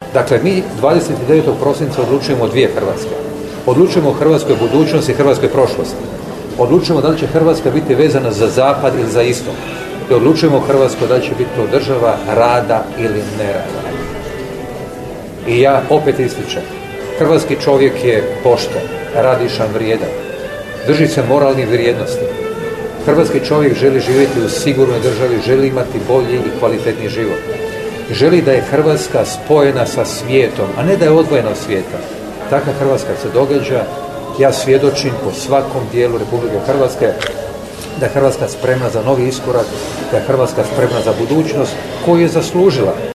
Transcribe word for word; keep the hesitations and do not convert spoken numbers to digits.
Dakle, mi dvadeset devetog prosinca odlučujemo o dvije Hrvatske. Odlučujemo o hrvatskoj budućnosti i hrvatskoj prošlosti. Odlučujemo da li će Hrvatska biti vezana za zapad ili za istok. I odlučujemo o Hrvatskoj da li će biti to država rada ili nerada. I ja opet ističem, hrvatski čovjek je pošten, radišan, vrijedan. Drži se moralnih vrijednosti. Hrvatski čovjek želi živjeti u sigurnoj državi, želi imati bolji i kvalitetni život. Želi da je Hrvatska spojena sa svijetom, a ne da je odvojena od svijeta. Takva Hrvatska se događa. Ja svjedočim po svakom dijelu Republike Hrvatske da je Hrvatska spremna za novi iskorak, da je Hrvatska spremna za budućnost koju je zaslužila.